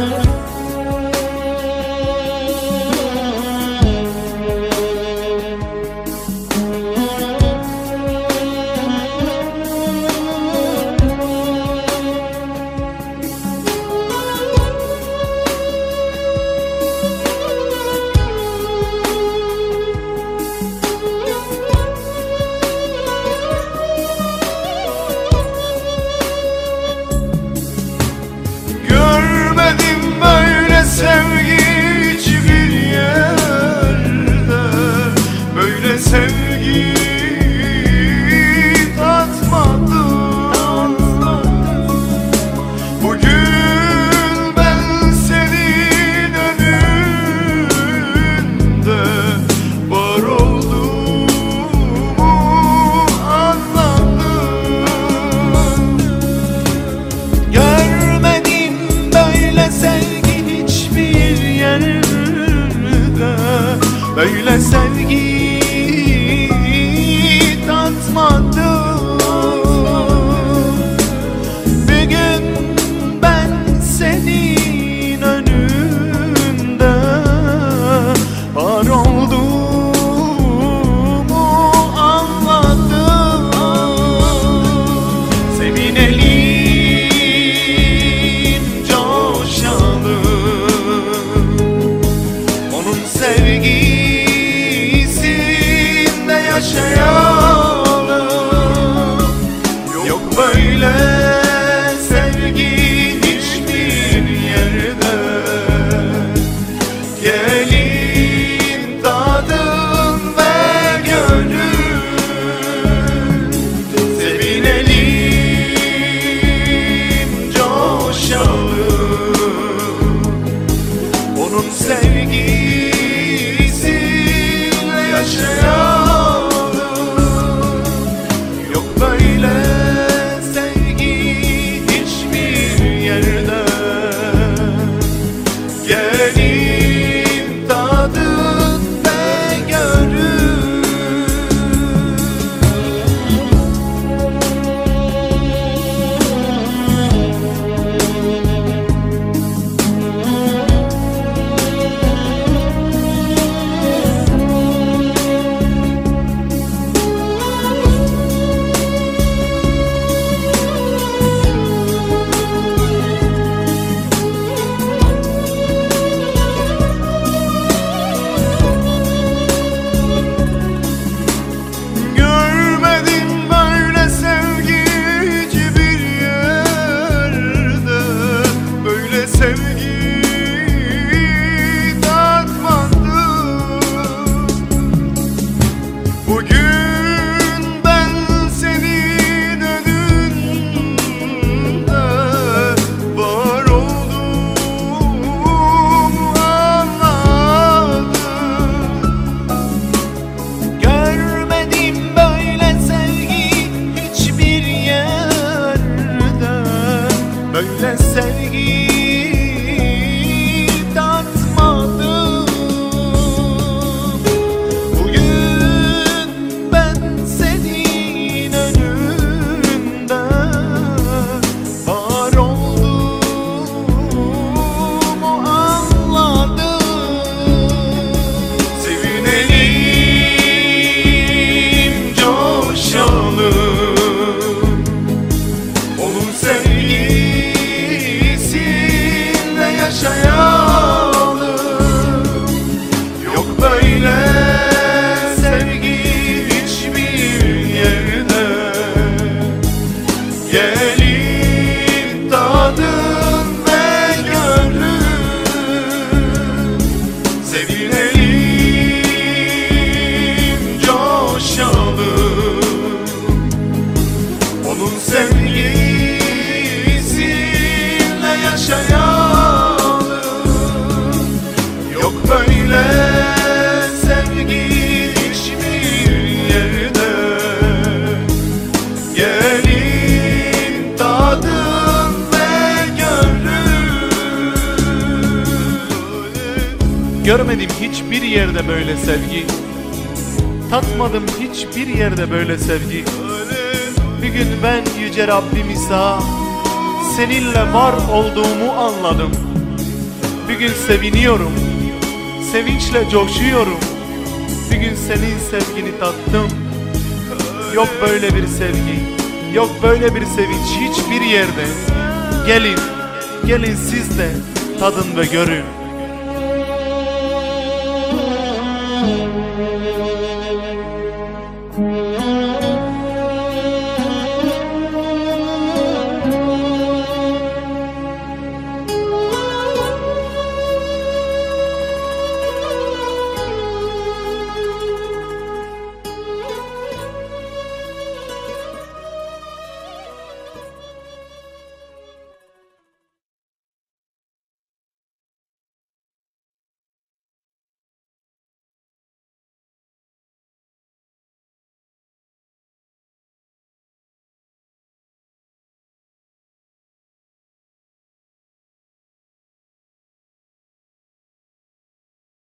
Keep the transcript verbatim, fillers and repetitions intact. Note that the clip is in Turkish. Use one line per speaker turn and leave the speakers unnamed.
Sevgi hiçbir yerde böyle sevgi tatmadım. Bugün ben senin önünde var olduğumu anladım. Görmedim böyle sevgi böyle sevgi tatmadım. Bir gün ben senin önünde var olduğumu anladım. Sevinelim, coşalım, onun sevgisinde yaşayalım. Yok böyle sevgi hiçbir yerde. Gelin tadın ve görün. Sevinelim, coşalım, onun sevgisiyle yaşayalım. Yok böyle sevgi hiçbir yerde. Gelin tadın ve görün. Böyle sevgi tatmadım. Bugün ben senin önünde var olduğumu anladım. Sevinelim, coşalım, onun sevgisinde yaşayalım. Yok böyle sevgi hiçbir yerde. Gelin tadın ve görün. Sevinelim, coşalım, onun sevgisiyle yaşayalım. Yok böyle sevgi hiçbir yerde. Gelin tadın ve görün.
Görmedim hiçbir yerde böyle sevgi, tatmadım hiçbir yerde böyle sevgi. Bir gün ben yüce Rabbim İsa seninle var olduğumu anladım. Bir gün seviniyorum, sevinçle coşuyorum. Bir gün senin sevgini tattım. Yok böyle bir sevgi, yok böyle bir sevinç hiçbir yerde. Gelin, gelin siz de tadın ve görün.